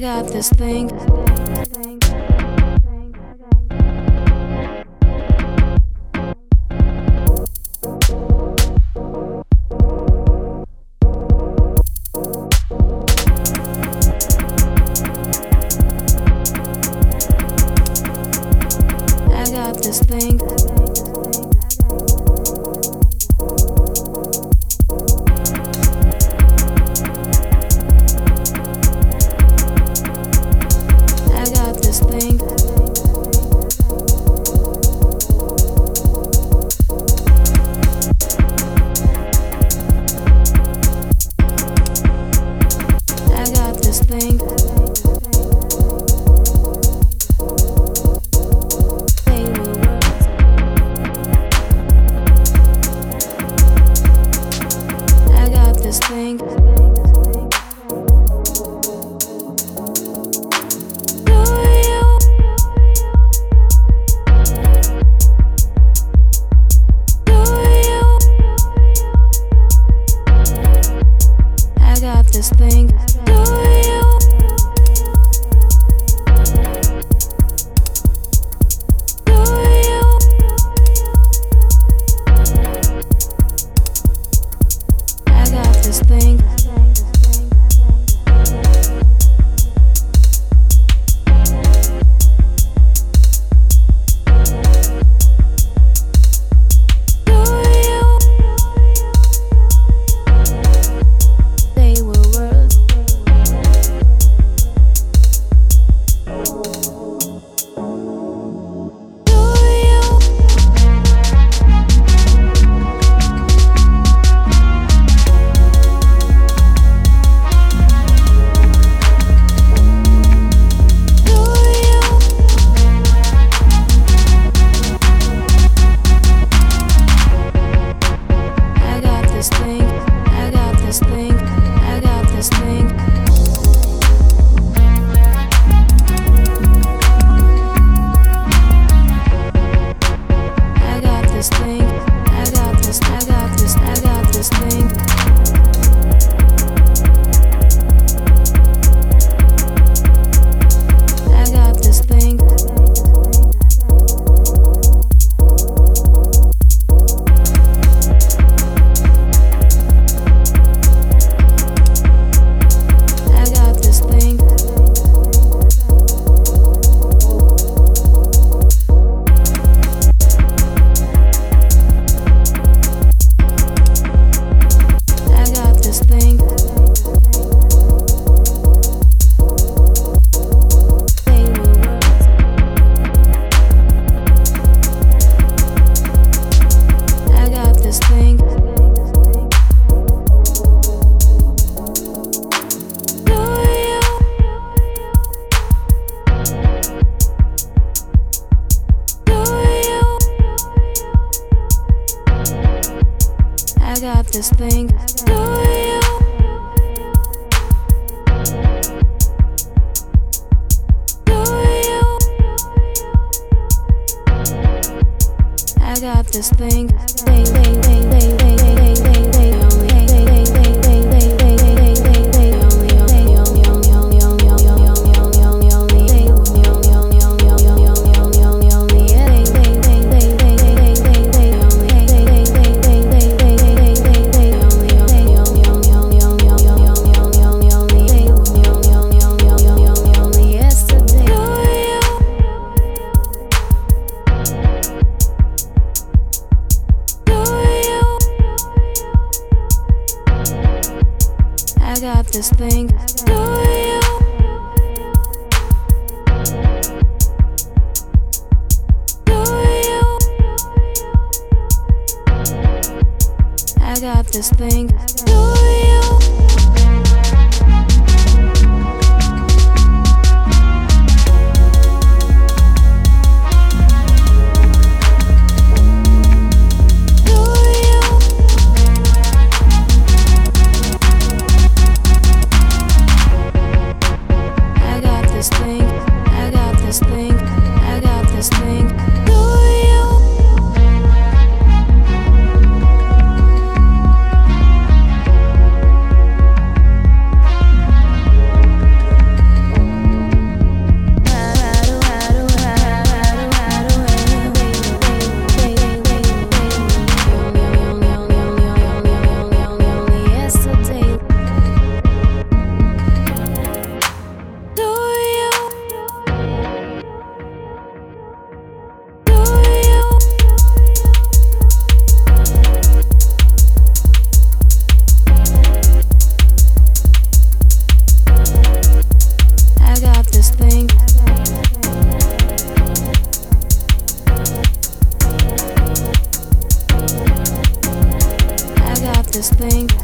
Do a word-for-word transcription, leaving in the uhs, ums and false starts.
got this thing. I got this thing. I got this thing. I got this thing. I got this thing. I got this thing. I got this thing. They were words. I got this thing. I got this thing. I got this thing. I got this thing. I got this. I got this. I got this thing. I got this thing. I got this thing. I got this thing. They were words. I got this thing. I got this thing. I got this thing. They, they, they, they, they, they, they, they, they only, they, they, they, they, they, they, they, they, they, they only, only, only, only, only, only, only, only, only, only, only, they only, only, only, only, only, only, only, only, only, yeah, they, they, they, they, they, they, they, they, they only, they, they, they, they, they, they, they, they, they, they only, only, only, only, only, only, only, only, only, only, only, they only, only, only, only, only, only, only, yesterday. I got this thing. I got this thing. I got this thing. I got this thing. I got this thing. this thing.